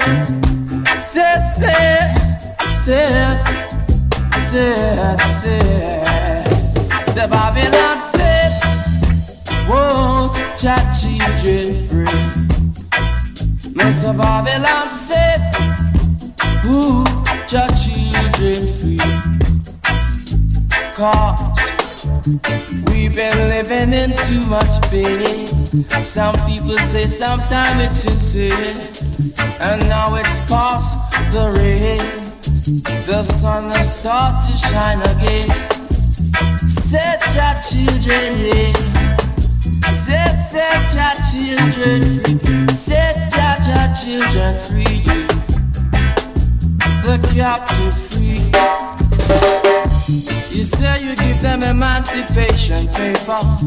Say Babylon said, won't your children free? Mr. Babylon said, put your children free. Cause we've been living in too much pain. Some people say sometimes it's insane. And now it's past the rain. The sun has started to shine again. Set your children free. Set your children free. Set your children free. The captive free. You say you give them emancipation paper.